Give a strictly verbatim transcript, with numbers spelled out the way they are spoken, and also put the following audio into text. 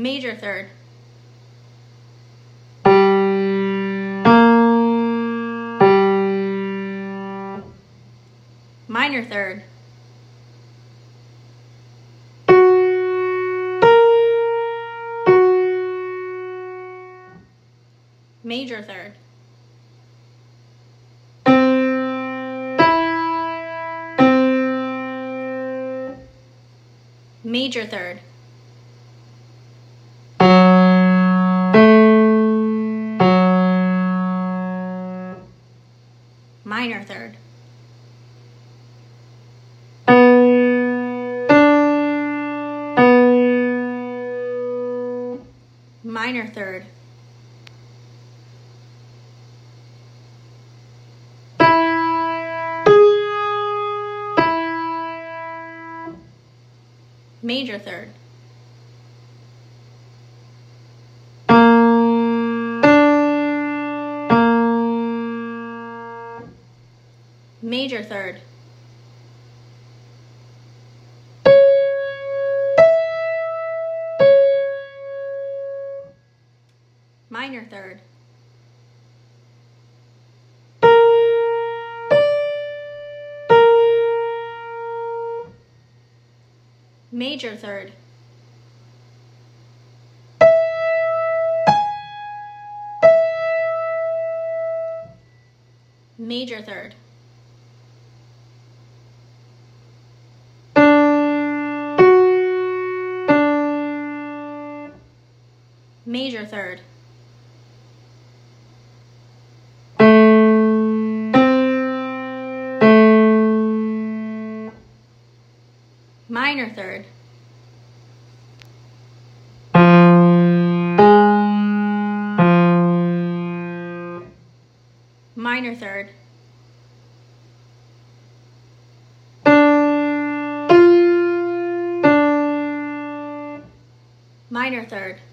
major third, minor third, major third, major third, minor third, minor third, major third, major third, minor third, major third, major third, major third, minor third, minor third, minor third,